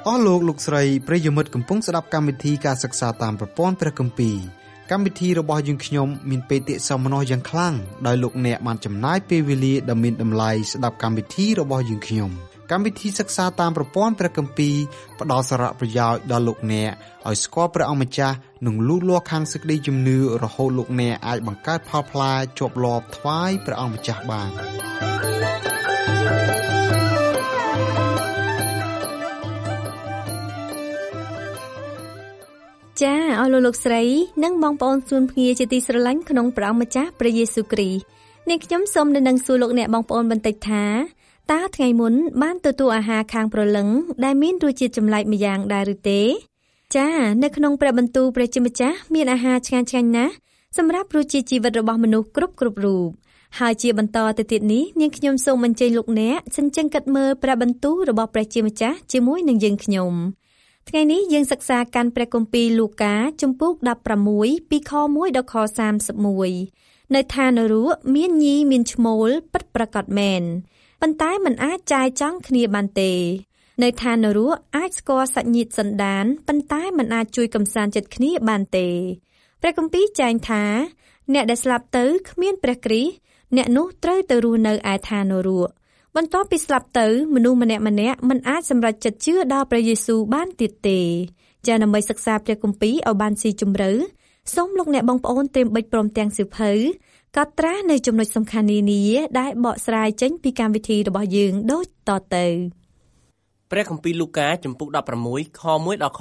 អស់លោកលោកស្រីប្រិយមិត្តកំពុងស្ដាប់កម្មវិធីការសិក្សាតាមប្រព័ន្ធព្រះគម្ពីរកម្មវិធីរបស់យើងខ្ញុំមានបេតិសោមនស្សយ៉ាងខ្លាំងដោយលោកអ្នកបានចំណាយពេលវេលាដ៏មានតម្លៃស្ដាប់កម្មវិធីរបស់យើងខ្ញុំកម្មវិធីសិក្សាតាមប្រព័ន្ធព្រះគម្ពីរផ្ដល់សារៈប្រយោជន៍ដល់លោកអ្នកឲ្យស្គាល់ព្រះអង្គម្ចាស់និងលូតលាស់ខាងសេចក្តីជំនឿរហូតលោកអ្នកអាចបង្កើតផលផ្លែជាប់លាប់ថ្វាយព្រះអង្គម្ចាស់បានចាអស់លោកស្រីនិងបងប្អូនសួនភ្ងាជាទីស្រឡាញ់ក្នុងព្រះអង្គម្ចាស់ព្រះយេស៊ូវគ្រីស្ទនាងខ្ញុំសូមនឹងសួរលោកអ្នកបងប្អូនបន្តិចថាតើថ្ងៃមុនបានទទួលអាហារខាងព្រលឹងដែលមានរសជាតិចម្លែកម្យ៉ាងដែរឬទេចានៅក្នុងព្រះបន្ទូលព្រះជាម្ចាស់មានអាហារឆ្ងាញ់ៗណាស់សម្រាប់រសជាតិជីវិតរបស់មនុស្សគ្រប់រូបហើយជាបន្តទៅទៀតនេះនាងខ្ញុំសូមអញ្ជើញលោកអ្នកសិនចឹងគិតមើលព្រះបន្ទូលរបស់ព្រះជាម្ចាស់ជាមួយនឹងយើងខ្ញុំថ្ងៃនេះយើងសិក្សាកាន់ព្រះគម្ពីរលូកាជំពូក16ពីខ1ដល់ខ31នៅឋាននរកមានញីមានឈ្មោលពិតប្រាកដមែនប៉ុន្តែมันអាចចាយចង់គ្នាបានទេនៅឋាននរកអាចស្គាល់សាច់ញាតិសន្តានប៉ុន្តែมันអាចជួយកំសាន្តចិត្តគ្នាបានទេព្រះគម្ពីរចែងថាអ្នកដែលស្លាប់ទៅគ្មានព្រះគ្រីស្ទអ្នកនោះត្រូវទៅរស់នៅឯឋាននរកបន្ទាប់ពីស្លាប់ទៅមនុស្សម្នាក់មិនអាចសម្រេចចិត្តជឿដល់ព្រះយេស៊ូវបានទៀតទេចាដើម្បីសិក្សាព្រះគម្ពីរឲ្យបានស៊ីជម្រៅសូមលោកអ្នកបងប្អូនត្រៀមបិចព្រមទាំងសៀវភៅកត់ត្រានៅចំណុចសំខាន់នានាដែលបកស្រាយចេញពីកម្មវិធីរបស់យើងដូចតទៅព្រះគម្ពីរលូកាជំពូក16ខ1ដល់ខ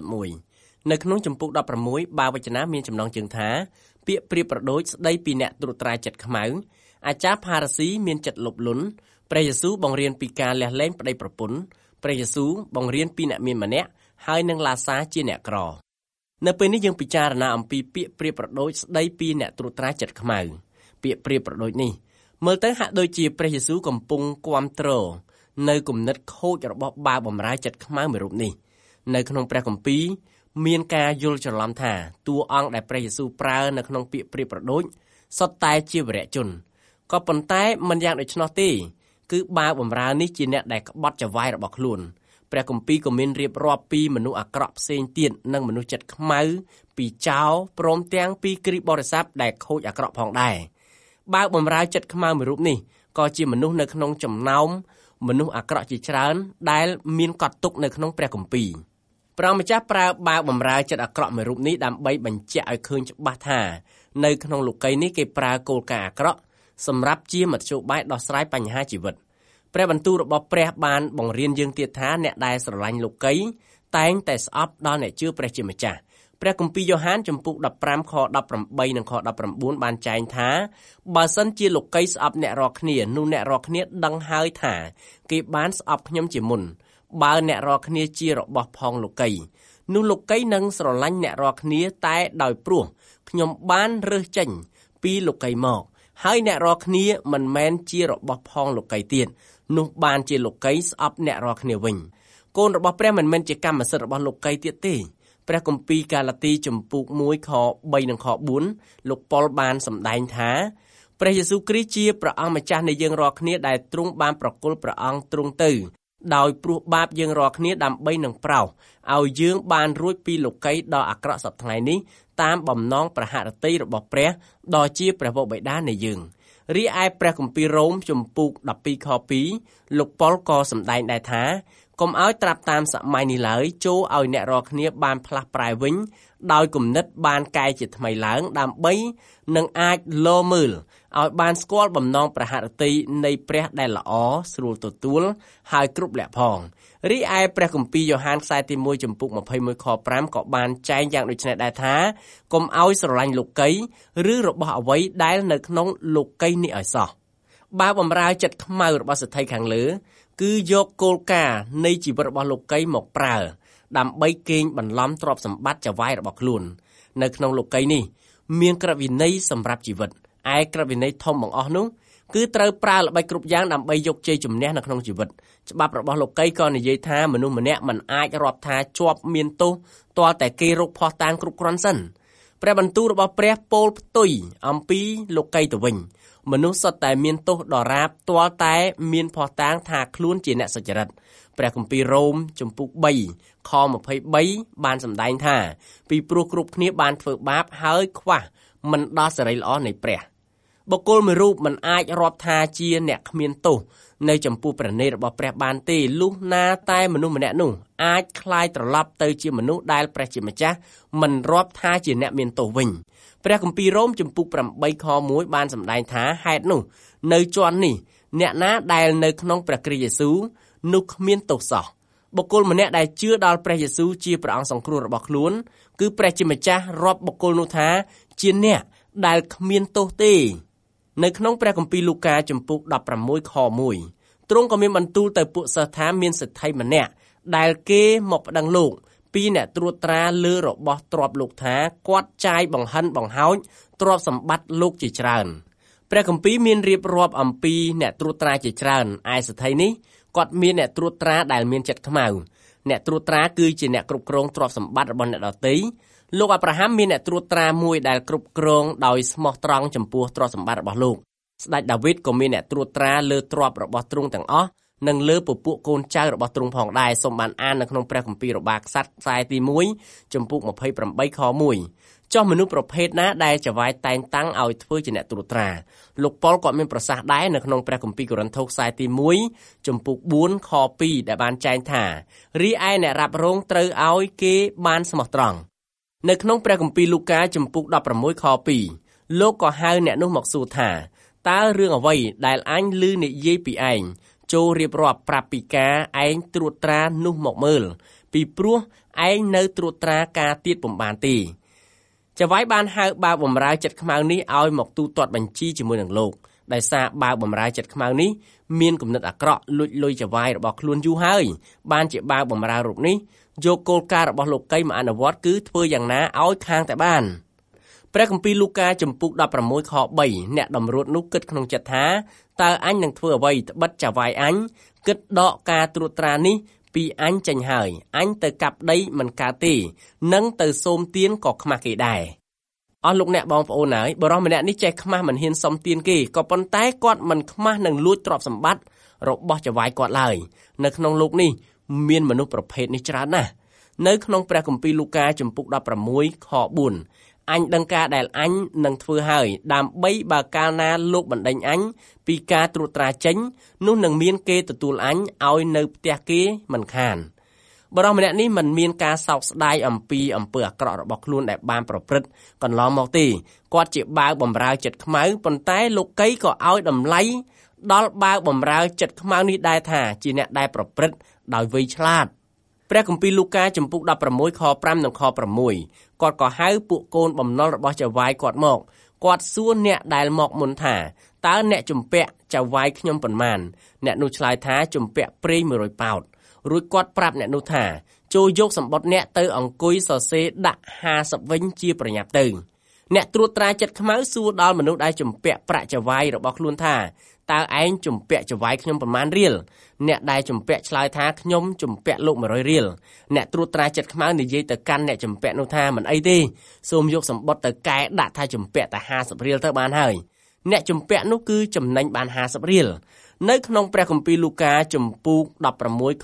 31នៅក្នុងជំពូក16បាវចនាមានចំណងជើងថាពាក្យប្រៀបប្រដូចស្ដីពីអ្នកត្រួតត្រាចិត្តខ្មៅអាចារ្យផារ៉ាស៊ីមានចិត្តលោភលន់ព្រះយេស៊ូវបង្រៀនពីការលះលែងប្តីប្រពន្ធព្រះយេស៊ូវបង្រៀនពីអ្នកមានម្នាក់ហើយនឹងឡាសាជាអ្នកក្រនៅពេលនេះយើងពិចារណាអំពីពាក្យប្រៀបប្រដូចស្ដីពីអ្នកត្រួតត្រាចិត្តខ្មៅពាក្យប្រៀបប្រដូចនេះមើលទៅហាក់ដូចជាព្រះយេស៊ូវកំពុងគាំទ្រនៅគំនិតខូចរបស់បាវបម្រើចិត្តខ្មៅមួយរូបនេះនៅក្នុងព្រះគម្ពីរមានការយល់ច្រឡំថាតួអង្គដែលព្រះយេស៊ូវប្រើនៅក្នុងពាក្យប្រៀបប្រដូចសុទ្ធតែជាវីរជនក៏ប៉ុន្តែមិនយ៉ាងដូច្នោះទេគឺបាវបម្រើនេះជាអ្នកដែលក្បត់ចវាយរបស់ខ្លួនព្រះគម្ពីរក៏មានរៀបរាប់ពីមនុស្សអាក្រក់ផ្សេងទៀតនិងមនុស្សចិត្តខ្មៅពីចោរព្រមទាំងពីគ្រីស្ទបរិស័ទដែលខូចអាក្រក់ផងដែរបាវបម្រើចិត្តខ្មៅមួយរូបនេះក៏ជាមនុស្សនៅក្នុងចំណោមមនុស្សអាក្រក់ជាច្រើនដែលមានកត់ទុកនៅក្នុងព្រះគម្ពីរព្រះម្ចាស់ប្រើបាវបម្រើចិត្តអាក្រក់មួយរូបនេះដើម្បីបញ្ជាក់ឲ្យឃើញច្បាស់ថានៅក្នុងលោកីយ៍នេះគេប្រើគោលការណ៍អាក្រក់សម្រាប់ជាមធ្យោបាយដោះស្រាយបញ្ហាជីវិតព្រះបន្ទូលរបស់ព្រះបានបង្រៀនយើងទៀតថាអ្នកដែលស្រឡាញ់លោកីយ៍តែងតែស្អប់ដល់អ្នកជឿព្រះជាម្ចាស់ព្រះគម្ពីរយ៉ូហានជំពូក15ខ18និងខ19បានចែងថាបើសិនជាលោកីយ៍ស្អប់អ្នករាល់គ្នានោះអ្នករាល់គ្នាដឹងហើយថាគេបានស្អប់ខ្ញុំជាមុនបើអ្នករាល់គ្នាជារបស់ផងលោកីយ៍នោះលោកីយ៍នឹងស្រឡាញ់អ្នករាល់គ្នាតែដោយព្រោះខ្ញុំបានរើសចេញពីលោកីយ៍មកហើយអ្នករាល់គ្នាមិនមែនជារបស់ផងលោកីយ៍ទៀតនោះបានជាលោកីយ៍ស្អប់អ្នករាល់គ្នាវិញកូនរបស់ព្រះមិនមែនជាកម្មសិទ្ធិរបស់លោកីយ៍ទៀតទេព្រះគម្ពីរកាឡាទីជំពូក1ខ3និងខ4លោកប៉ុលបានសម្ដែងថាព្រះយេស៊ូវគ្រីស្ទជាព្រះអង្គម្ចាស់នៃយើងរាល់គ្នាដែលទ្រង់បានប្រគល់ព្រះអង្គទ្រង់ទៅដោយព្រោះបាបយើងរាល់គ្នាដើម្បីនឹងប្រោសឲ្យយើងបានរួចពីលោកីយ៍ដ៏អាក្រក់សព្វថ្ងៃនេះតាមបំណងប្រហារតីរបស់ព្រះដ៏ជាព្រះវរបិតានៃយើងរីឯព្រះគម្ពីររ៉ូមជំពូក12ខ2លោកប៉ុលក៏សម្ដែងដែរថាកុំឲ្យត្រាប់តាមសម័យនេះឡើយចូលឲ្យអ្នករាល់គ្នាបានផ្លាស់ប្រែវិញដោយគំនិតបានកែជាថ្មីឡើងដើម្បីនឹងអាចលមើលឲ្យបានស្គាល់បំណងប្រហារតីនៃព្រះដែលល្អស្រួលទទួលហើយគ្រប់លក្ខផងរីឯព្រះគម្ពីរយ៉ូហានខ្សែទី1ជំពូក21ខ5ក៏បានចែងយ៉ាងដូចនេះដែរថាកុំឲ្យស្រឡាញ់លោកីយ៍ឬរបស់អ្វីដែលនៅក្នុងលោកីយ៍នេះឲ្យសោះបាវបម្រើចិត្តខ្មៅរបស់សិទ្ធិខាងលើគឺយកគោលការណ៍នៃជីវិតរបស់លោកីយ៍មកប្រើដើម្បីកេងបន្លំទ្រព្យសម្បត្តិចវាយរបស់ខ្លួននៅក្នុងលោកីយ៍នេះមានក្រឹតវិន័យសម្រាប់ជីវិតឯក្រឹតវិន័យធំបង្អស់នោះគឺត្រូវប្រើល្បិចគ្រប់យ៉ាងដើម្បីយកជ័យជំនះនៅក្នុងជីវិតច្បាប់របស់លោកីយ៍ក៏និយាយថាមនុស្សម្នាក់មិនអាចរាប់ថាជាប់មានទោសទាល់តែគេរកភ័ស្តុតាងគ្រប់គ្រាន់សិនព្រះបន្ទូលរបស់ព្រះពោលផ្ទុយអំពីលោកីយ៍ទៅវិញមនុស្សសុទ្ធតែមានទោសដរាបទាល់តែមានភ័ស្តុតាងថាខ្លួនជាអ្នកសុចរិតព្រះគម្ពីររ៉ូមជំពូក3ខ23បានសម្ដែងថាពីព្រោះគ្រប់គ្នាបានធ្វើបាបហើយខ្វះមិនដល់សេរីល្អនៃព្រះបុគ្គលមួយរូបមិនអាចរាប់ថាជាអ្នកគ្មានទោសនៅចំពោះព្រះនេររបស់ព្រះបានទេលុះណាតែមនុស្សម្នាក់នោះអាចคล้ายត្រឡប់ទៅជាមនុស្សដែលព្រះជាម្ចាស់មិនរាប់ថាជាអ្នកមានទោសវិញព្រះគម្ពីររ៉ូមជំពូក8ខ1បានសម្ដែងថាហេតុនោះនៅជាន់នេះអ្នកណាដែលនៅក្នុងព្រះគ្រីស្ទយេស៊ូវនោះគ្មានទោសសោះបុគ្គលម្នាក់ដែលជឿដល់ព្រះយេស៊ូវជាព្រះអង្គសង្គ្រោះរបស់ខ្លួនគឺព្រះជាម្ចាស់រាប់បុគ្គលនោះថាជាអ្នកដែលគ្មានទោសទេនៅក្នុងព្រះគម្ពីរលូកាជំពូក16ខ1ទ្រង់ក៏មានបន្ទូលទៅពួកសិស្សថាមានសេដ្ឋីម្នាក់ដែលគេមកប្តឹងលោកពីអ្នកត្រួតត្រាលើរបស់ទ្រព្យលោកថាគាត់ចាយបង្ហិនបង្ហោចទ្រព្យសម្បត្តិលោកជាច្រើនព្រះគម្ពីរមានរៀបរាប់អំពីអ្នកត្រួតត្រាជាច្រើនឯសេដ្ឋីនេះគាត់មានអ្នកត្រួតត្រាដែលមានចិត្តខ្មៅអ្នកត្រួតត្រាគឺជាអ្នកគ្រប់គ្រងទ្រព្យសម្បត្តិរបស់អ្នកដទៃលោកអាប់រ៉ាហាំមានអ្នកត្រួតត្រាមួយដែលគ្រប់គ្រងដោយស្មោះត្រង់ចំពោះទ្រព្យសម្បត្តិរបស់លោកស្ដេចដាវីតក៏មានអ្នកត្រួតត្រាលើទ្រព្យរបស់ទ្រង់ទាំងអស់និងលើពពួកកូនចៅរបស់ទ្រង់ផងដែរសូមបានអាននៅក្នុងព្រះគម្ពីររបាក្សត្រខ្សែទី1ចំពុក28ខ1ចុះមនុស្សប្រភេទណាដែលចវាយតែងតាំងឲ្យធ្វើជាអ្នកត្រួតត្រាលោកប៉ុលក៏មានប្រសាសន៍ដែរនៅក្នុងព្រះគម្ពីរកូរិនថូសខ្សែទី1ចំពុក4ខ2ដែលបានចែងថារីឯអ្នករ៉ាប់រងត្រូវឲ្យគេបានស្មោះត្រង់នៅក្នុងព្រះគម្ពីរលូកាជំពូក16ខ2លោកក៏ហៅអ្នកនោះមកសួរថាតើរឿងអ្វីដែលអញឮនិយាយពីឯងចូលរៀបរាប់ប្រាប់ពីការឯងត្រួតត្រានោះមកមើលពីព្រោះឯងនៅត្រួតត្រាការទៀតពុំបានទេចៅហ្វាយបានហៅបាវបម្រើចិត្តខ្មៅនេះឲ្យមកទូទាត់បញ្ជីជាមួយនឹងលោកដោយសារបាវបម្រើចិត្តខ្មៅនេះមានគំនិតអាក្រក់លួចលុយចៅហ្វាយរបស់ខ្លួនយូរហើយបានជាបាវបម្រើរូបនេះយកគោលការណ៍របស់លោកីមកអនុវត្តគឺធ្វើយ៉ាងណាឲ្យខាងតែបានព្រះគម្ពីរលូកាជំពូក16ខ3អ្នកតម្រួតនោះគិតក្នុងចិត្តថាតើអញនឹងធ្វើអ្វីត្បិតចៅហ្វាយអញគិតដកការត្រួតត្រានេះពីអញចេញហើយអញទៅកាប់ដីមិនកើតទេនឹងទៅសូមទានក៏ខ្មាស់គេដែរអស់លោកអ្នកបងប្អូនហើយបរិះម្នាក់នេះចេះខ្មាស់មិនហ៊ានសុំទានគេក៏ប៉ុន្តែគាត់មិនខ្មាស់នឹងលួចទ្រព្យសម្បត្តិរបស់ចៅហ្វាយគាត់ឡើយនៅក្នុងលោកនេះមានមនុស្សប្រភេទនេះច្រើនណាស់នៅក្នុងព្រះគម្ពីរលូកាជំពូក16ខ4អញដឹងការដែលអញនឹងធ្វើហើយដើម្បីបើកាលណាលោកបណ្ដេញអញពីការត្រួតត្រាចេញនោះនឹងមានគេទទួលអញឲ្យនៅផ្ទះគេមិនខានបរិះម្នាក់នេះមិនមានការសោកស្ដាយអំពីអំពើអាក្រក់របស់ខ្លួនដែលបានប្រព្រឹត្តកន្លងមកទេគាត់ជាបាវបម្រើចិត្តខ្មៅប៉ុន្តែលោកីក៏ឲ្យតម្លៃដល់បាវបម្រើចិត្តខ្មៅនេះដែរថាជាអ្នកដែលប្រព្រឹត្តដោយវៃឆ្លាតព្រះគម្ពីរលូកាជំពូក16ខ5និងខ6គាត់ក៏ហៅពួកកូនបំណុលរបស់ចៅហ្វាយគាត់មកគាត់សួរអ្នកដែលមកមុនថាតើអ្នកជំពាក់ចៅហ្វាយខ្ញុំប៉ុន្មានអ្នកនោះឆ្លើយថាជំពាក់ប្រេង100ប៉ោតរួចគាត់ប្រាប់អ្នកនោះថាចូលយកសម្បត្តិអ្នកទៅអង្គុយសរសេរដាក់50វិញជាប្រញាប់ទៅអ្នកត្រួតត្រាចិត្តខ្មៅសួរដល់មនុស្សដែលជំពាក់ប្រាក់ចៅហ្វាយរបស់ខ្លួនថាតើឯងជំពាក់ចៅហ្វាយខ្ញុំប៉ុន្មានរៀលអ្នកដែលជំពាក់ឆ្លើយថាខ្ញុំជំពាក់លោក100រៀលអ្នកត្រួតត្រាចិត្តខ្មៅនិយាយទៅកាន់អ្នកជំពាក់នោះថាមិនអីទេសូមយកសម្បត្តិទៅកែដាក់ថាជំពាក់តែ50រៀលទៅបានហើយអ្នកជំពាក់នោះគឺចំណេញបាន50រៀលនៅក្នុងព្រះគម្ពីរលូកាជំពូក16ខ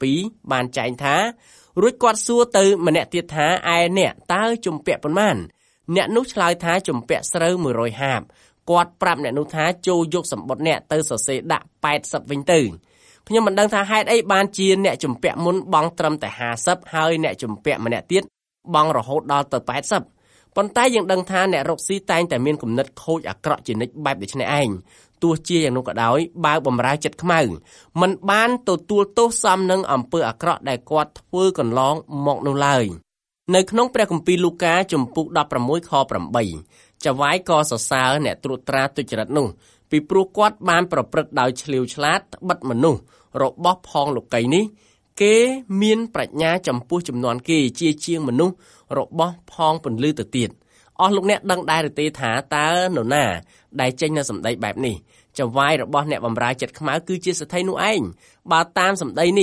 7បានចែងថារួចគាត់សួរទៅម្នាក់ទៀតថាឯអ្នកតើជំពាក់ប៉ុន្មានអ្នកនោះឆ្លើយថាជំពាក់ស្រូវ100ហាបគាត់ប្រាប់អ្នកនោះថាចូលយកសម្បត្តិអ្នកទៅសរសេរដាក់80វិញទៅខ្ញុំមិនដឹងថាហេតុអីបានជាអ្នកជំពាក់មុនបង់ត្រឹមតែ50ហើយអ្នកជំពាក់ម្នាក់ទៀតបង់រហូតដល់ទៅ80ប៉ុន្តែយើងដឹងថាអ្នករកស៊ីតែងតែមានគំនិតខូចអាក្រក់ជានិច្ចបែបដូចនេះឯងទោះជាយ៉ាងនោះក៏ដោយបាវបម្រើចិត្តខ្មៅមិនបានទទួលទោសសមនឹងអំពើអាក្រក់ដែលគាត់ធ្វើកន្លងមកនោះឡើយនៅក្នុងព្រះគម្ពីរលូកាជំពូក16ខ8ចៅហ្វាយក៏សរសើរអ្នកត្រួតត្រាទុច្ចរិតនោះពីព្រោះគាត់បានប្រព្រឹត្តដោយឆ្លៀវឆ្លាតត្បិតមនុស្សរបស់ផងលោកីនេះគេមានប្រាជ្ញាចំពោះចំនួនគេជាងមនុស្សរបស់ផងពន្លឺទៅទៀតអស់លោកអ្នកដឹងដែរឬទេថាតើនរណាដែលចេញនៅសម្ដីបែបនេះចៅហ្វាយរបស់អ្នកបម្រើចិត្តខ្មៅគឺជាសេដ្ឋីនោះឯងបើតាមសម្ដីនេះ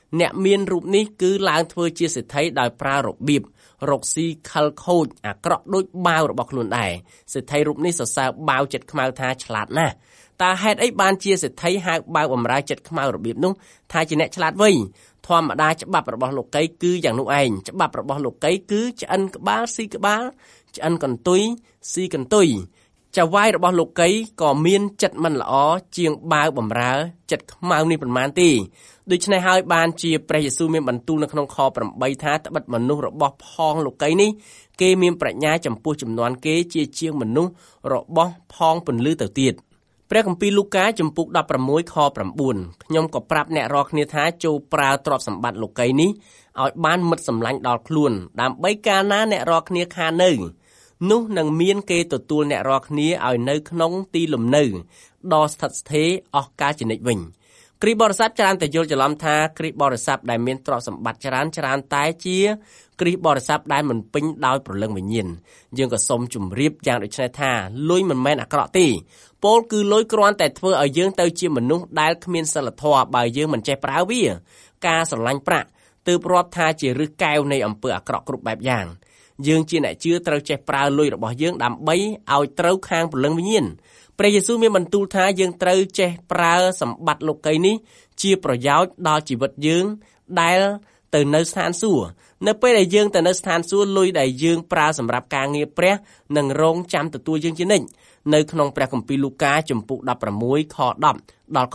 អ្នកមានរូបនេះគឺឡើងធ្វើជាសេដ្ឋីដោយប្រើរបៀបរកស៊ីខលខូចអាក្រក់ដូចបាវរបស់ខ្លួនដែរសេដ្ឋីរូបនេះសរសើរបាវចិត្តខ្មៅថាឆ្លាតណាស់តើហេតុអីបានជាសេដ្ឋីហៅបាវបម្រើចិត្តខ្មៅរបៀបនោះថាជាអ្នកឆ្លាតវិញធម្មតាច្បាប់របស់លោកីគឺយ៉ាងនោះឯងច្បាប់របស់លោកីគឺឆ្អិនក្បាលស៊ីក្បាលឆ្អិនកន្ទុយស៊ីកន្ទុយចៅវាយរបស់លោកីក៏មានចិត្តមិនល្អជាងបាវបម្រើចិត្តខ្មៅនេះប៉ុន្មានទេដូច្នេះហើយបានជាព្រះយេស៊ូវមានបន្ទូលនៅក្នុងខ8ថាត្បិតមនុស្សរបស់ផងលោកីនេះគេមានប្រាជ្ញាចំពោះចំនួនគេជាងមនុស្សរបស់ផងពន្លឺទៅទៀតព្រះគម្ពីរលូកាចំពុក16ខ9ខ្ញុំក៏ប្រាប់អ្នករាល់គ្នាថាចូលប្រើទ្រព្យសម្បត្តិលោកីនេះឲ្យបានមិត្តសម្លាញ់ដល់ខ្លួនដើម្បីកាលណាអ្នករាល់គ្នាខាននៅនោះនឹងមានគេទទួលអ្នករាល់គ្នាឲ្យនៅក្នុងទីលំនៅដ៏ស្ថិតស្ថេរអស់កាលជានិច្ចវិញគ្រីស្ទបរិស័ទច្រើនតែយល់ច្រឡំថាគ្រីស្ទបរិស័ទដែលមានទ្រព្យសម្បត្តិច្រើនតែជាគ្រីស្ទបរិស័ទដែលមិនពេញដោយព្រលឹងវិញ្ញាណយើងក៏សូមជម្រាបយ៉ាងដូចនេះថាលុយមិនមែនអាក្រក់ទេពោលគឺលុយគ្រាន់តែធ្វើឲ្យយើងទៅជាមនុស្សដែលគ្មានសិលធម៌បើយើងមិនចេះប្រើវាការស្រឡាញ់ប្រាក់ទើបរាប់ថាជាឫសកែវនៃអំពើអាក្រក់គ្រប់បែបយ៉ាងយើងជាអ្នកជឿត្រូវចេះប្រើលុយរបស់យើងដើម្បីឲ្យត្រូវខាងព្រលឹងវិញ្ញាណព្រះយេស៊ូវមានបន្ទូលថាយើងត្រូវចេះប្រើសម្បត្តិលោកីនេះជាប្រយោជន៍ដល់ជីវិតយើងដែលទៅនៅស្ថានសួគ៌នៅពេលដែលយើងទៅនៅស្ថានសួគ៌លុយដែលយើងប្រើសម្រាប់ការងារព្រះនឹងរងចាំទទួលយើងជានិច្ចនៅក្នុងព្រះគម្ពីរលូកាចំពុក16ខ10ដល់ខ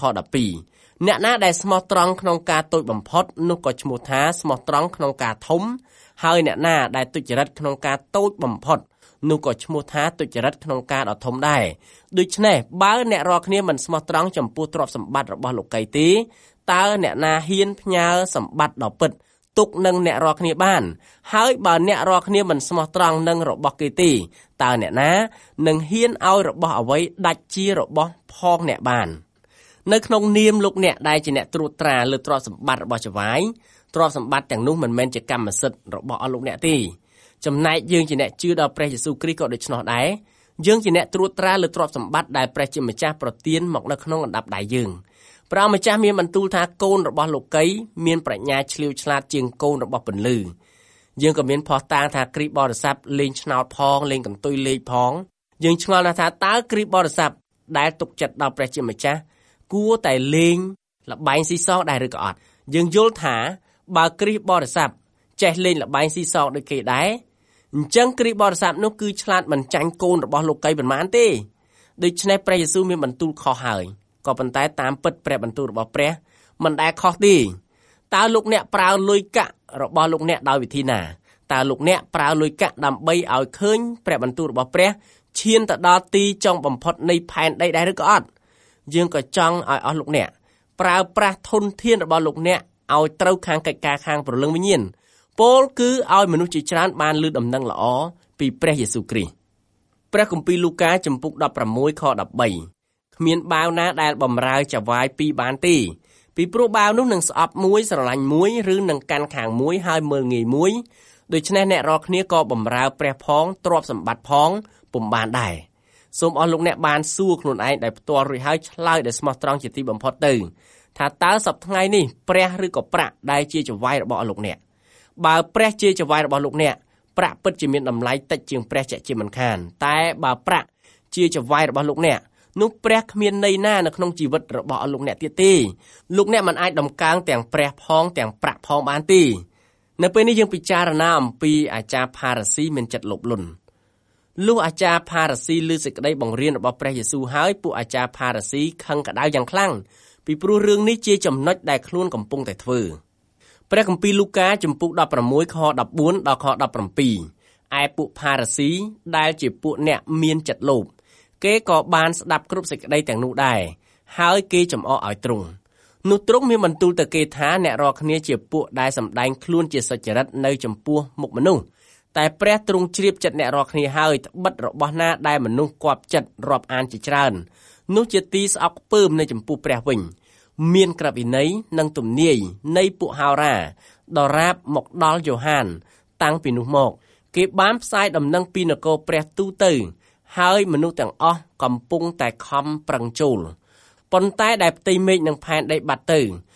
12អ្នកណាដែលស្មោះត្រង់ក្នុងការតូចបំផុតនោះក៏ឈ្មោះថាស្មោះត្រង់ក្នុងការធំហើយអ្នកណាដែលទុច្ចរិតក្នុងការតូចបំផុតនោះក៏ឈ្មោះថាទុច្ចរិតក្នុងការដ៏ធំដែរដូច្នេះបើអ្នករាល់គ្នាមិនស្មោះត្រង់ចំពោះទ្រព្យសម្បត្តិរបស់លោកីទេតើអ្នកណាហ៊ានផ្ញើសម្បត្តិដ៏ពិតទុកនឹងអ្នករាល់គ្នាបានហើយបើអ្នករាល់គ្នាមិនស្មោះត្រង់នឹងរបស់គេទេតើអ្នកណានឹងហ៊ានឲ្យរបស់អ្វីដាច់ជារបស់ផងអ្នកបាននៅក្នុងនាមលោកអ្នកដែលជាអ្នកត្រួតត្រាលើទ្រព្យសម្បត្តិរបស់ចៅហ្វាយទ្រព្យសម្បត្តិទាំងនោះមិនមែនជាកម្មសិទ្ធិរបស់អស់លោកអ្នកទេចំណែកយើងជាអ្នកជឿដល់ព្រះយេស៊ូវគ្រីស្ទក៏ដូច្នោះដែរយើងជាអ្នកត្រួតត្រាលើទ្រព្យសម្បត្តិដែលព្រះជាម្ចាស់ប្រទានមកនៅក្នុងអណ្ដាប់ដៃយើងព្រះម្ចាស់មានបន្ទូលថាកូនរបស់លោកីមានប្រាជ្ញាឆ្លៀវឆ្លាតជាងកូនរបស់ពន្លឺយើងក៏មានភស្តុតាងថាគ្រីស្ទបរិស័ទលេងឆ្នោតផងលេងកន្ទុយលេខផងយើងឆ្ងល់ណាស់ថាតើគ្រីស្ទបរិស័ទដែលទុកចិត្តដល់ព្រះជាម្ចាស់គួរតែលេងល្បែងស៊ីសងដែរឬក៏អត់យើងយល់ថាបើគ្រីស្ទបរិស័ទចេះលេងល្បែងស៊ីសងដូចគេដែរអញ្ចឹងគ្រីស្ទបរិស័ទនោះគឺឆ្លាតមិនចាញ់កូនរបស់លោកីប៉ុន្មានទេដូច្នេះព្រះយេស៊ូវមានបន្ទូលខុសហើយក៏ប៉ុន្តែតាមពិតព្រះបន្ទូលរបស់ព្រះមិនដែលខុសទេតើលោកអ្នកប្រើលុយកាក់របស់លោកអ្នកដោយវិធីណាតើលោកអ្នកប្រើលុយកាក់ដើម្បីឲ្យឃើញព្រះបន្ទូលរបស់ព្រះឈានទៅដល់ទីចុងបំផុតនៃផែនដីដែរឬក៏អត់យើងក៏ចង់ឲ្យអស់លោកអ្នកប្រើប្រាស់ធនធានរបស់លោកអ្នកឲ្យត្រូវខាងកិច្ចការខាងព្រលឹងវិញ្ញាណពោលគឺឲ្យមនុស្សជាច្រើនបានឮដំណឹងល្អពីព្រះយេស៊ូវគ្រីស្ទព្រះគម្ពីរលូកាចំពុក16ខ13គ្មានបាវណាដែលបម្រើចៅហ្វាយពីរបានទេពីព្រោះបាវនោះនឹងស្អប់មួយស្រឡាញ់មួយឬនឹងកាន់ខាងមួយហើយមើលងាយមួយដូច្នេះអ្នករាល់គ្នាក៏បម្រើព្រះផងទ្រព្យសម្បត្តិផងពុំបានដែរសូមអស់លោកអ្នកបានសួរខ្លួនឯងដោយផ្ទាល់រួចហើយឆ្លើយដោយស្មោះត្រង់ជាទីបំផុតទៅថាតើសប្តាហ៍ថ្ងៃនេះព្រះឬក៏ប្រាក់ដែលជាចៅហ្វាយរបស់អស់លោកអ្នកបើព្រះជាចៅហ្វាយរបស់លោកអ្នកប្រាក់ពិតជាមានតម្លៃតិចជាងព្រះជាក់ជាមិនខានតែបើប្រាក់ជាចៅហ្វាយរបស់លោកអ្នកនោះព្រះគ្មានន័យណានៅក្នុងជីវិតរបស់អស់លោកអ្នកទៀតទេលោកអ្នកមិនអាចដំកើងទាំងព្រះផងទាំងប្រាក់ផងបានទេនៅពេលនេះយើងពិចារណាអំពីអាចារ្យផារ៉ាស៊ីមានចិត្តលោភលន់លុះអាចារ្យផារ៉ាស៊ីឮសេចក្តីបង្រៀនរបស់ព្រះយេស៊ូវហើយពួកអាចារ្យផារ៉ាស៊ីខឹងក្តៅយ៉ាងខ្លាំងពីព្រោះរឿងនេះជាចំណុចដែលខ្លួនកំពុងតែធ្វើព្រះគម្ពីរលូកាចំពុក16ខ14ដល់ខ17ឯពួកផារ៉ាស៊ីដែលជាពួកអ្នកមានចិត្តលោភគេក៏បានស្ដាប់គ្រប់សេចក្តីទាំងនោះដែរហើយគេចំអកឲ្យទ្រង់នោះទ្រង់មានបន្ទូលទៅគេថាអ្នករាល់គ្នាជាពួកដែលសម្ដែងខ្លួនជាសុចរិតនៅចំពោះមុខមនុស្សតែព្រះទ្រង់ជ្រាបចិត្តអ្នករាល់គ្នាហើយត្បិតរបស់ណាដែលមនុស្សគាប់ចិត្តរាប់អានជាច្រើននោះជាទីស្អប់ខ្ពើមនៅចំពោះព្រះវិញមានក្រឹតវិន័យនិងទំនាយនៃពួកហោរាដរាបមកដល់យ៉ូហានតាំងពីនោះមកគេបានផ្សាយដំណឹងពីនគរព្រះទូទៅហើយមនុស្សទាំងអស់កំពុងតែខំប្រឹងចូលប៉ុន្តែដែលផ្ទៃមេឃនិងផែនដីបាត់ទៅ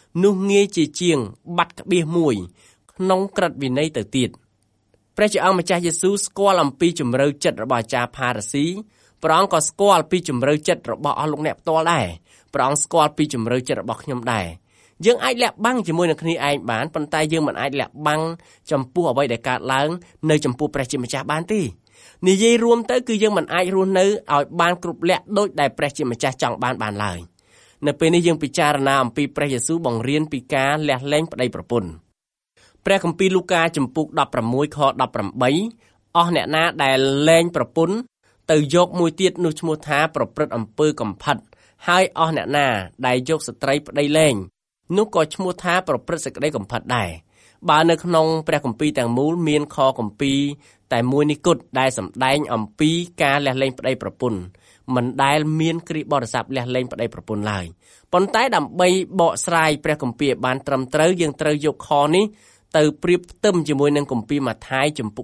នោះងាយជាជាងបាត់ក្បៀសមួយក្នុងក្រឹត្យវិន័យទៅទៀតព្រះជាអង្គម្ចាស់យេស៊ូវស្គាល់អំពីជំរឿចិត្តរបស់អាចារ្យផារ៉ាស៊ីព្រះអង្គក៏ស្គាល់ពីជំរឿចិត្តរបស់អស់លោកអ្នកផ្ទាល់ដែរព្រះអង្គស្គាល់ពីជំរឿចិត្តរបស់ខ្ញុំដែរយើងអាចលាក់បាំងជាមួយនឹងគ្នាឯងបានប៉ុន្តែយើងមិនអាចលាក់បាំងចំពោះអ្វីដែលកើតឡើងនៅចំពោះព្រះជាម្ចាស់បានទេនិយាយរួមទៅគឺយើងមិនអាចរស់នៅឲ្យបានគ្រប់លក្ខដូចដែលព្រះជាម្ចាស់ចង់បានឡើយនៅពេលនេះយើងពិចារណាអំពីព្រះយេស៊ូវបង្រៀនពីការលះលែងប្តីប្រពន្ធព្រះគម្ពីរលូកាជំពូក16ខ18អស់អ្នកណាដែលលែងប្រពន្ធទៅយកមួយទៀតនោះឈ្មោះថាប្រព្រឹត្តអំពើកំផិតហើយអស់អ្នកណាដែលយកស្ត្រីប្តីលែងនោះក៏ឈ្មោះថាប្រព្រឹត្តសេចក្តីកំផិតដែរបើនៅក្នុងព្រះគម្ពីរទាំងមូលមានខគម្ពីរតែមួយនេះគត់ដែលសម្ដែងអំពីការលះលែងប្តីប្រពន្ធមិនដែលមានគ្រាបរិស័ព្ទលះលែងប្តីប្រពន្ធឡើយប៉ុន្តែដើម្បីបកស្រាយព្រះគម្ពីរឲ្យបានត្រឹមត្រូវយើងត្រូវយកខនេះទៅប្រៀបផ្ទឹមជាមួយនឹងគម្ពីរម៉ាថាយជំពូក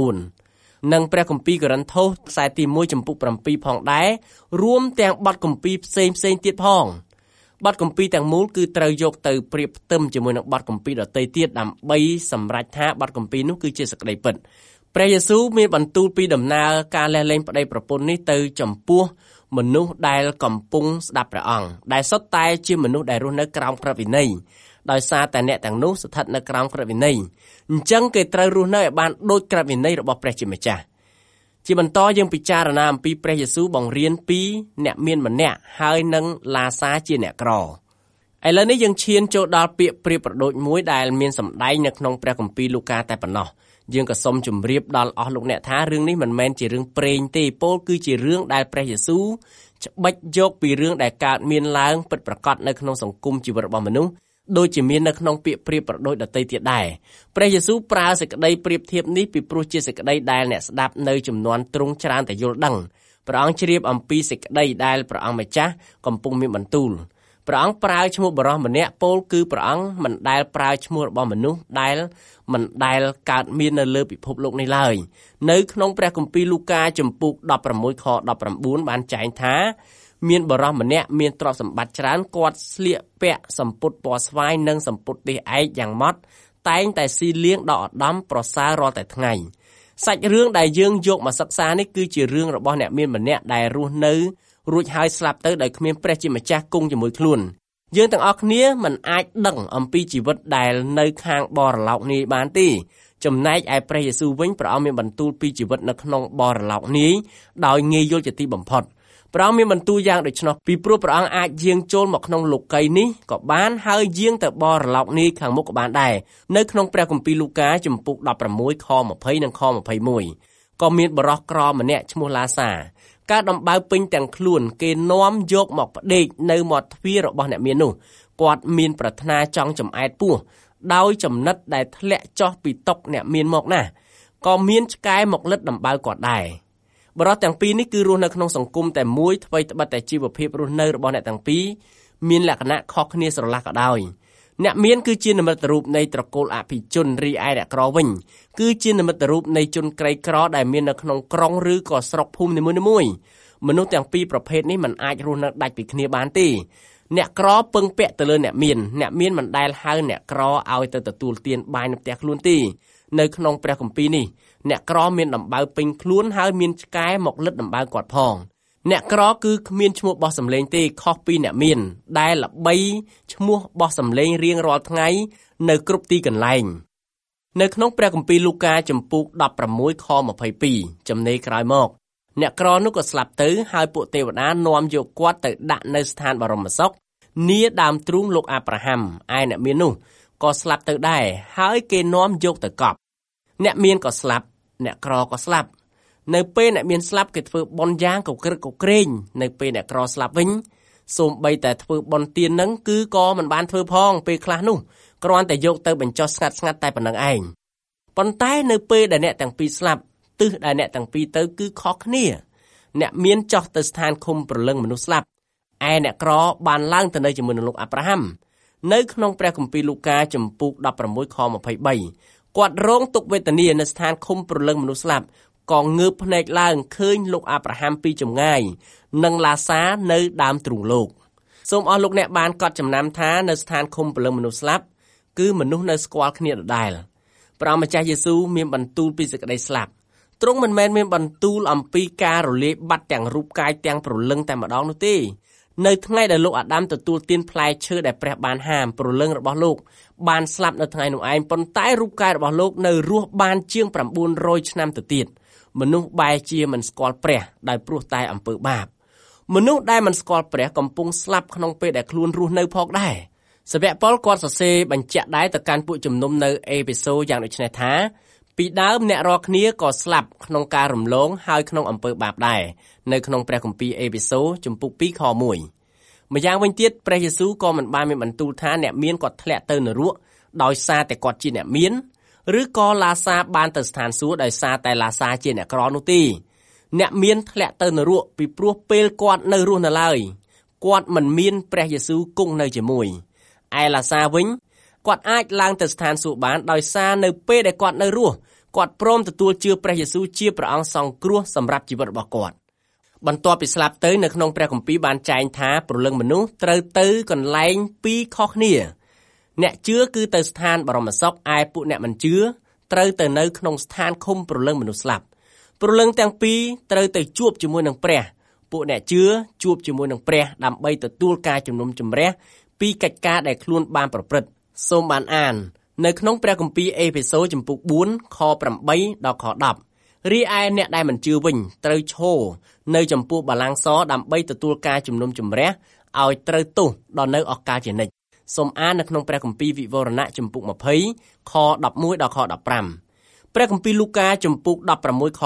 19និងព្រះគម្ពីរកូរិនថូសខ្សែទី1ជំពូក7ផងដែររួមទាំងបទគម្ពីរផ្សេងទៀតផងបទគម្ពីរទាំងមូលគឺត្រូវយកទៅប្រៀបផ្ទឹមជាមួយនឹងបទគម្ពីរដទៃទៀតដើម្បីសម្រេចថាបទគម្ពីរនោះគឺជាសេចក្តីពិតព្រះយេស៊ូវមានបន្ទូលពីដំណើរការលះលែងប្តីប្រពន្ធនេះទៅចំពោះមនុស្សដែលកំពុងស្ដាប់ព្រះអង្គដែលសុទ្ធតែជាមនុស្សដែលរស់នៅក្រោមក្រឹត្យវិន័យដោយសារតែអ្នកទាំងនោះស្ថិតនៅក្រោមក្រឹត្យវិន័យអញ្ចឹងគេត្រូវរស់នៅឲ្យបានដូចក្រឹត្យវិន័យរបស់ព្រះជាម្ចាស់ជាបន្តយើងពិចារណាអំពីព្រះយេស៊ូវបង្រៀនពីអ្នកមានម្នាក់ហើយនឹងឡាសាជាអ្នកក្រឥឡូវនេះយើងឈានចូលដល់ពាក្យប្រៀបប្រដូចមួយដែលមានសម្ដែងនៅក្នុងព្រះគម្ពីរលូកាតែប៉ុណ្ណោះយើងក៏សូមជម្រាបដល់អស់លោកអ្នកថារឿងនេះមិនមែនជារឿងព្រេងទេពោលគឺជារឿងដែលព្រះយេស៊ូវច្បិចយកពីរឿងដែលកើតមានឡើងពិតប្រាកដនៅក្នុងសង្គមជីវិតរបស់មនុស្សដូចជាមាននៅក្នុងពាក្យប្រៀបប្រដូចដទៃទៀតដែរព្រះយេស៊ូវប្រើសេចក្តីប្រៀបធៀបនេះពីព្រោះជាសេចក្តីដែលអ្នកស្ដាប់នៅចំនួនទ្រង់ច្រើនតែយល់ដឹងព្រះអង្គជ្រាបអំពីសេចក្តីដែលព្រះអង្គម្ចាស់កំពុងមានបន្ទូលព្រះអង្គប្រើឈ្មោះបុរសម្នាក់ពោលគឺព្រះអង្គមិនដែលប្រើឈ្មោះរបស់មនុស្សដែលមិនដែលកើតមាននៅលើពិភពលោកនេះឡើយនៅក្នុងព្រះគម្ពីរលូកាជំពូក16ខ19បានចែងថាមានបុរសម្នាក់មានទ្រព្យសម្បត្តិច្រើនគាត់ស្លៀកពាក់សំពត់ពណ៌ស្វាយនិងសំពត់ទេសឯកយ៉ាងម៉ត់តែងតែស៊ីលៀងដកឧត្តមប្រសើររាល់តែថ្ងៃសាច់រឿងដែលយើងយកមកសិក្សានេះគឺជារឿងរបស់អ្នកមានម្នាក់ដែលរស់នៅរួចហើយស្លាប់ទៅដោយគ្មានព្រះជាម្ចាស់គង់ជាមួយខ្លួនយើងទាំងអស់គ្នាមិនអាចដឹងអំពីជីវិតដែលនៅខាងបរលោកនេះបានទេចំណែកឯព្រះយេស៊ូវវិញព្រះអង្គមានបន្ទូលពីជីវិតនៅក្នុងបរលោកនេះដោយងាយយល់ជាទីបំផុតព្រះអង្គមានបន្ទូលយ៉ាងដូច្នោះពីព្រោះព្រះអង្គអាចយាងចូលមកក្នុងលោកីយ៍នេះក៏បានហើយយាងទៅបរលោកនេះខាងមុខក៏បានដែរនៅក្នុងព្រះគម្ពីរលូកាជំពូក16ខ20និងខ21ក៏មានបុរសក្រម្នាក់ឈ្មោះឡាសាការដំបៅពេញទាំងខ្លួនគេនាំយកមកផ្ដេកនៅមាត់ទ្វាររបស់អ្នកមាននោះគាត់មានប្រាថ្នាចង់ចំអែតពោះដោយចំណិតដែលធ្លាក់ចុះពីតុអ្នកមានមកណាស់ក៏មានឆ្កែមកលិតដំបៅគាត់ដែរបុរសទាំងពីរនេះគឺរស់នៅក្នុងសង្គមតែមួយថ្មីត្បិតតែជីវភាពរស់នៅរបស់អ្នកទាំងពីរមានលក្ខណៈខុសគ្នាស្រឡះក៏ដោយអ្នកមានគឺជានិមិត្តរូបនៃត្រកូលអភិជនរីឯអ្នកក្រវិញគឺជានិមិត្តរូបនៃជនក្រីក្រដែលមាននៅក្នុងក្រុងឬក៏ស្រុកភូមិនីមួយៗមនុស្សទាំងពីរប្រភេទនេះមិនអាចរស់នៅដាច់ពីគ្នាបានទេអ្នកក្រពឹងពាក់ទៅលើអ្នកមានមិនដែលហៅអ្នកក្រឲ្យទៅទទួលទានបាយនៅផ្ទះខ្លួនទេនៅក្នុងព្រះគម្ពីរនេះអ្នកក្រមានដំបៅពេញខ្លួនហើយមានឆ្កែមកលិតដំបៅគាត់ផងអ្នកក្រគឺគ្មានឈ្មោះបោះសម្លេងទេខុសពីអ្នកមានដែលល្បីឈ្មោះបោះសម្លេងរៀងរាល់ថ្ងៃនៅគ្រប់ទីកន្លែងនៅក្នុងព្រះគម្ពីរលូកាជំពូក16ខ22ចំណេរក្រោយមកអ្នកក្រនោះក៏ស្លាប់ទៅហើយពួកទេវតានាំយកគាត់ទៅដាក់នៅស្ថានបរមសុខនាដើមទ្រូងលោកអាប់រ៉ាហាំឯអ្នកមាននោះក៏ស្លាប់ទៅដែរហើយគេនាំយកទៅកប់អ្នកមានក៏ស្លាប់អ្នកក្រក៏ស្លាប់នៅពេលអ្នកមានស្លាប់គេធ្វើបុណ្យយ៉ាងកក្រឹកកក្រែងនៅពេលអ្នកក្រស្លាប់វិញសូម្បីតែធ្វើបុណ្យទាននឹងគឺក៏មិនបានធ្វើផងពេលខ្លះនោះគ្រាន់តែយកទៅបញ្ចុះស្ងាត់តែប៉ុណ្្នឹងឯងប៉ុន្តែនៅពេលដែលអ្នកទាំងពីរស្លាប់ទិសដែលអ្នកទាំងពីរទៅគឺខុសគ្នាអ្នកមានចោះទៅស្ថានឃុំព្រលឹងមនុស្សស្លាប់ឯអ្នកក្របានឡើងទៅនៅជាមួយនឹងលោកអាប់រ៉ាហាំនៅក្នុងព្រះគម្ពីរលូកាជំពូក16ខ23គាត់រងទុក្ខវេទនានៅស្ថានឃុំព្រលឹងមនុស្សស្លាប់ក៏ងើបភ្នែកឡើងឃើញលោកអាប់រ៉ាហាំពីចម្ងាយនិងឡាសានៅដើមទ្រូងលោកសូមអស់លោកអ្នកបានកត់ចំណាំថានៅស្ថានឃុំព្រលឹងមនុស្សស្លាប់គឺមនុស្សនៅស្គាល់គ្នាដដែលព្រះម្ចាស់យេស៊ូវមានបន្ទូលពីសេចក្តីស្លាប់ទ្រង់មិនមែនមានបន្ទូលអំពីការរលាយបាត់ទាំងរូបកាយទាំងព្រលឹងតែម្ដងនោះទេនៅថ្ងៃដែលលោកអាដាមទទួលទានផ្លែឈើដែលព្រះបានហាមព្រលឹងរបស់លោកបានស្លាប់នៅថ្ងៃនោះឯងប៉ុន្តែរូបកាយរបស់លោកនៅរស់បានជាង900ឆ្នាំទៅទៀតមនុស្សបែរជាមិនស្គាល់ព្រះដោយព្រោះតែអំពើបាបមនុស្សដែលមិនស្គាល់ព្រះកំពុងស្លាប់ក្នុងពេលដែលខ្លួនរស់នៅផងដែរសាវកប៉ុលគាត់សរសេរបញ្ជាក់ដែរទៅកាន់ពួកជំនុំនៅអេភេសូយ៉ាងដូចនេះថាពីដើមអ្នករាល់គ្នាក៏ស្លាប់ក្នុងការរំលងហើយក្នុងអំពើបាបដែរនៅក្នុងព្រះគម្ពីរអេភេសូជំពូក2ខ1ម្យ៉ាងវិញទៀតព្រះយេស៊ូវក៏មិនបានមានបន្ទូលថាអ្នកមានគាត់ធ្លាក់ទៅនរកដោយសារតែគាត់ជាអ្នកមានឬក៏ឡាសារបានទៅស្ថានសួគ៌ដោយសារតែឡាសារជាអ្នកក្រនោះទេអ្នកមានធ្លាក់ទៅនរកពីព្រោះពេលគាត់នៅរស់នៅឡើយគាត់មិនមានព្រះយេស៊ូវគង់នៅជាមួយឯឡាសារវិញគាត់អាចឡើងទៅស្ថានសួគ៌បានដោយសារនៅពេលដែលគាត់នៅរស់គាត់ព្រមទទួលជឿព្រះយេស៊ូវជាព្រះអង្គសង្គ្រោះសម្រាប់ជីវិតរបស់គាត់បន្ទាប់ពីស្លាប់ទៅនៅក្នុងព្រះគម្ពីរបានចែងថាព្រលឹងមនុស្សត្រូវទៅកន្លែងពីរខុសគ្នាអ្នកជឿគឺទៅស្ថានបរមសុខឯពួកអ្នកមិនជឿត្រូវទៅនៅក្នុងស្ថានឃុំព្រលឹងមនុស្សស្លាប់ព្រលឹងទាំងពីរត្រូវទៅជួបជាមួយនឹងព្រះពួកអ្នកជឿជួបជាមួយនឹងព្រះដើម្បីទទួលការជំនុំជម្រះពីកិច្ចការដែលខ្លួនបានប្រព្រឹត្តសូមបានអាននៅក្នុងព្រះគម្ពីរអេភេសូជំពូក4ខ8ដល់ខ10រីឯអ្នកដែលមិនជឿវិញត្រូវឈរនៅចំពោះបល្ល័ង្កសដើម្បីទទួលការជំនុំជម្រះឲ្យត្រូវទោសដល់នៅអកាលជានិច្ចសូមអាននៅក្នុងព្រះគម្ពីរវិវរណៈជំពូក20ខ11ដល់ខ15ព្រះគម្ពីរលូកាជំពូក16ខ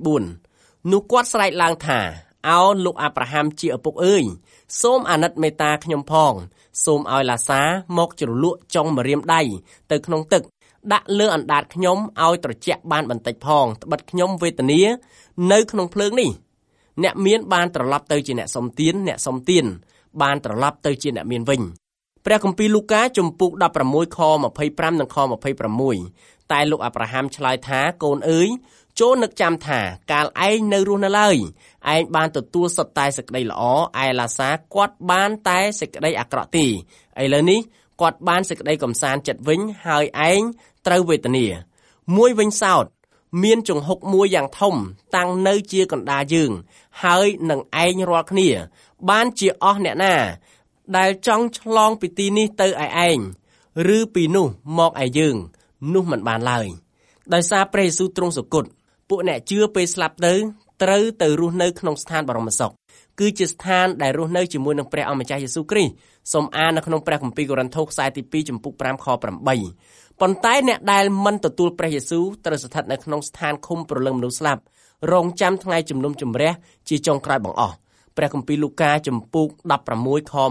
24នោះគាត់ស្រែកឡើងថាអោលោកអាប់រ៉ាហាំជាឪពុកអើយសូមអាណិតមេត្តាខ្ញុំផងសូមឲ្យឡាសារមកជ្រលក់ចុងម្រាមដៃទៅក្នុងទឹកដាក់លើអណ្ដាតខ្ញុំឲ្យត្រជាក់បានបន្តិចផងត្បិតខ្ញុំវេទនានៅក្នុងភ្លើងនេះអ្នកមានបានត្រឡប់ទៅជាអ្នកសុំទានអ្នកសុំទានបានត្រឡប់ទៅជាអ្នកមានវិញព្រះគម្ពីរលូកាជំពូក16ខ25និងខ26តែលោកអាប់រ៉ាហាំឆ្លើយថាកូនអើយចូលនឹកចាំថាកាលឯងនៅរស់នៅឡើយឯងបានទទួលសុទ្ធតែសេចក្តីល្អឯឡាសារគាត់បានតែសេចក្តីអាក្រក់ទេឥឡូវនេះគាត់បានសេចក្តីកំសាន្តចិត្តវិញហើយឯងត្រូវវេទនាមួយវិញសោតមានចង្ហុកមួយយ៉ាងធំតាំងនៅជាកណ្ដាលយើងហើយនឹងឯងរាល់គ្នាបានជាអស់អ្នកណាដែលចង់ឆ្លងពីទីនេះទៅឯឯងឬពីនោះមកឯយើងនោះមិនបានឡើយដោយសារព្រះយេស៊ូវទ្រង់សុគតពួកអ្នកជឿពេលស្លាប់ទៅត្រូវទៅរស់នៅក្នុងស្ថានបរមសុខគឺជាស្ថានដែលរស់នៅជាមួយនឹងព្រះអម្ចាស់យេស៊ូវគ្រីស្ទសូមអាននៅក្នុងព្រះគម្ពីរកូរិនថូសខ្សែទី2ជំពូក5ខ8ប៉ុន្តែអ្នកដែលមិនទទួលព្រះយេស៊ូវត្រូវស្ថិតនៅក្នុងស្ថានឃុំព្រលឹងមនុស្សស្លាប់រងចាំថ្ងៃជំនុំជម្រះជាចុងក្រោយបង្អស់ព្រះគម្ពីរលូកាជំពូក16ខ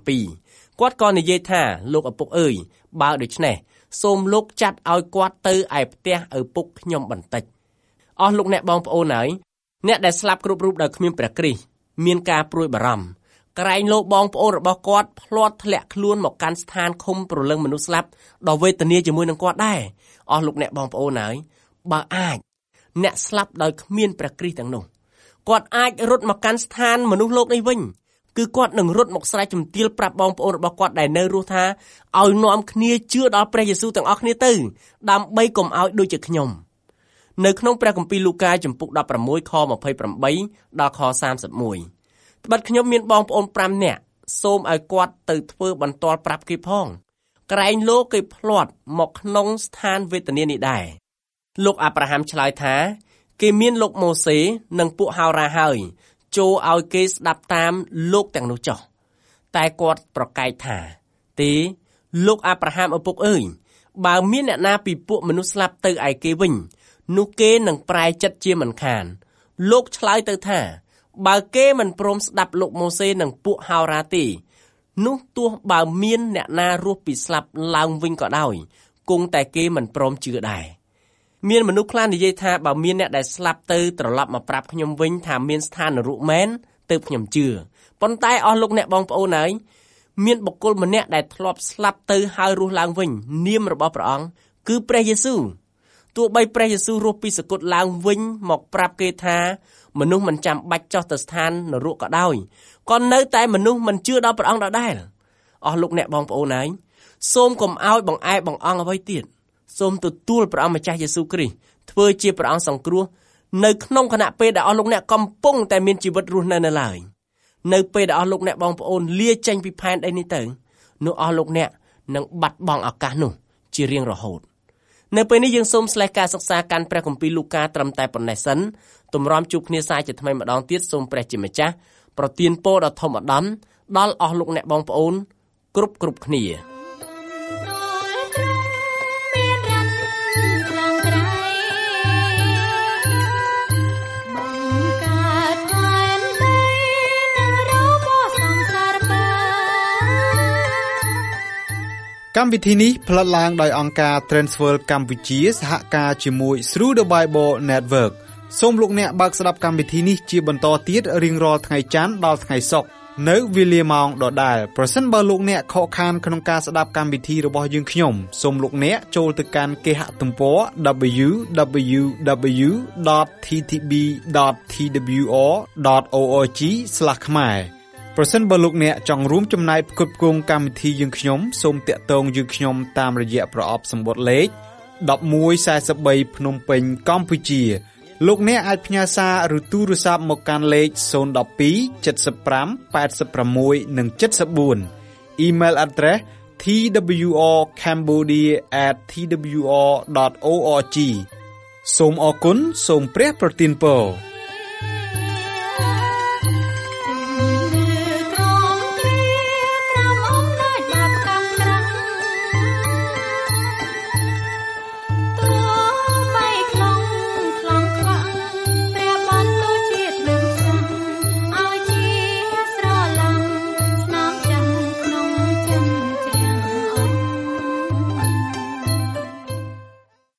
27គាត់ក៏និយាយថាលោកឪពុកអើយបើដូច្នេះសូមលោកចាត់ឲ្យគាត់ទៅឯផ្ទះឪពុកខ្ញុំបន្តិចអស់លោកអ្នកបងប្អូនហើយអ្នកដែលស្លាប់គ្រប់រូបដោយគ្មានព្រះគ្រីស្ទមានការព្រួយបារម្ភក្រែងលោកបងប្អូនរបស់គាត់ភ្លាត់ធ្លាក់ខ្លួនមកកាន់ស្ថានឃុំព្រលឹងមនុស្សស្លាប់ដ៏វេទនាជាមួយនឹងគាត់ដែរអស់លោកអ្នកបងប្អូនហើយបើអាចអ្នកស្លាប់ដោយគ្មានព្រះគ្រីស្ទទាំងនោះគាត់អាចរត់មកកាន់ស្ថានមនុស្សលោកនេះវិញគឺគាត់នឹងរត់មកស្រែកជំទាវប្រាប់បងប្អូនរបស់គាត់ដែលនៅរស់ថាឲ្យនាំគ្នាជឿដល់ព្រះយេស៊ូវទាំងអស់គ្នាទៅដើម្បីកុំឲ្យដូចជាខ្ញុំនៅក្នុងព្រះគម្ពីរលូកាជំពូក16ខ28ដល់ខ31ត្បិតខ្ញុំមានបងប្អូន5នាក់សូមឲ្យគាត់ទៅធ្វើបន្ទាល់ប្រាប់គេផងក្រែងលោកគេភ្លាត់មកក្នុងស្ថានវេទនានេះដែរលោកអាប់រ៉ាហាំឆ្លើយថាគេមានលោកម៉ូសេនិងពួកហោរ៉ាហើយចូលឲ្យគេស្ដាប់តាមលោកទាំងនោះចុះតែគាត់ប្រកែកថាទេលោកអាប់រ៉ាហាំឪពុកអើយបើមានអ្នកណាពីពួកមនុស្សស្លាប់ទៅឯគេវិញនោះគេនឹងប្រែចិត្តជាមិនខានលោកឆ្លើយទៅថាបើគេមិនព្រមស្ដាប់លោកម៉ូសេនិងពួកហោរ៉ាទេនោះទោះបើមានអ្នកណារស់ពីស្លាប់ឡើងវិញក៏ដោយគង់តែគេមិនព្រមជឿដែរមានមនុស្សខ្លះនិយាយថាបើមានអ្នកដែលស្លាប់ទៅត្រឡប់មកប្រាប់ខ្ញុំវិញថាមានស្ថាននរកមែនទើបខ្ញុំជឿប៉ុន្តែអស់លោកអ្នកបងប្អូនហើយមានបុគ្គលម្នាក់ដែលធ្លាប់ស្លាប់ទៅហើយរស់ឡើងវិញនាមរបស់ព្រះអង្គគឺព្រះយេស៊ូវទោះបីព្រះយេស៊ូវរស់ពីសគត់ឡើងវិញមកប្រាប់គេថាមនុស្សមិនចាំបាច់ចុះទៅស្ថាននរកក៏ដោយក៏នៅតែមនុស្សមិនជឿដល់ព្រះអង្គដដែលអស់លោកអ្នកបងប្អូនហើយសូមកុំឲ្យបង្អែបង្អង់អ្វីទៀតសូមទទួលព្រះអង្គម្ចាស់យេស៊ូវគ្រីស្ទធ្វើជាព្រះអង្គសង្គ្រោះនៅក្នុងខណៈពេលដែលអស់លោកអ្នកកំពុងតែមានជីវិតរស់នៅឡើយនៅពេលដែលអស់លោកអ្នកបងប្អូនលាចេញពីផែនដីនេះទៅនោះអស់លោកអ្នកនឹងបាត់បង់ឱកាសនោះជារៀងរហូតនៅពេលនេះយើងសូមស្លេះការសិក្សាកាន់ព្រះគម្ពីរលូកាត្រឹមតែប៉ុណ្ណេះសិនទម្រាំជួបគ្នាសាជាថ្មីម្ដងទៀតសូមព្រះជាម្ចាស់ប្រទានពរដ៏ធំឧត្តមដល់អស់លោកអ្នកបងប្អូនគ្រប់គ្នាកម្មវិធីនេះផ្លាត់ឡើងដោយអង្គការ Transworld កម្ពុជាសហការជាមួយ Through the Bible Network សូមលោកអ្នកបើកស្ដាប់កម្មវិធីនេះជាបន្តទៀតរៀងរាល់ថ្ងៃច័ន្ទដល់ថ្ងៃសុក្រនៅវេលាម៉ោងដដែលប្រសិនបើលោកអ្នកខកខានក្នុងការស្ដាប់កម្មវិធីរបស់យើងខ្ញុំសូមលោកអ្នកចូលទៅកាន់គេហទំព័រ www.ttb.twr.org/ ខ្មែរប្រសិនបើលោកអ្នកចង់រួមចំណែកផ្គត់ផ្គង់កម្មវិធីយើងខ្ញុំសូមតាក់ទងយើងខ្ញុំតាមរយៈប្រអប់សម្បត្តិលេខ1143ភ្នំពេញកម្ពុជាលោកអ្នកអាចផ្ញើសារឬទូរស័ព្ទមកកាន់លេខ012 75 86 និង 74 Email address twrcambodia@twr.org សូមអរគុណសូមព្រះប្រទានពរ